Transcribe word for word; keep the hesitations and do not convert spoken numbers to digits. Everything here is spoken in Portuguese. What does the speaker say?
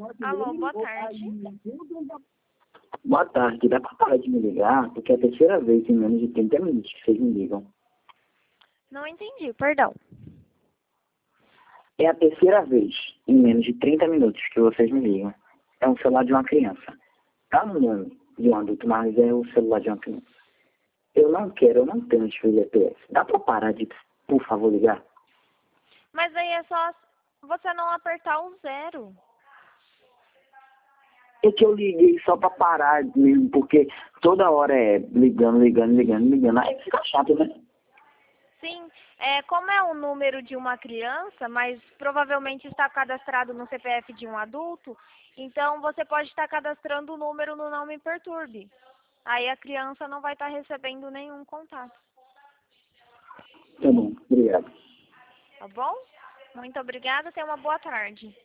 Alô, boa tarde. Boa tarde, dá pra parar de me ligar? Porque é a terceira vez em menos de trinta minutos que vocês me ligam. Não entendi, perdão. É a terceira vez em menos de trinta minutos que vocês me ligam. É um celular de uma criança. Tá no nome de um adulto, mas é o celular de uma criança. Eu não quero, eu não tenho G P S. Dá pra parar de, por favor, ligar? Mas aí é só você não apertar o zero. É que eu liguei só pra parar mesmo, porque toda hora é ligando, ligando, ligando, ligando. Aí fica chato, né? Sim, é, como é o número de uma criança, mas provavelmente está cadastrado no C P F de um adulto, então você pode estar cadastrando o número no Não Me Perturbe. Aí a criança não vai estar recebendo nenhum contato. Tá bom, obrigado. Tá bom? Muito obrigada, tenha uma boa tarde.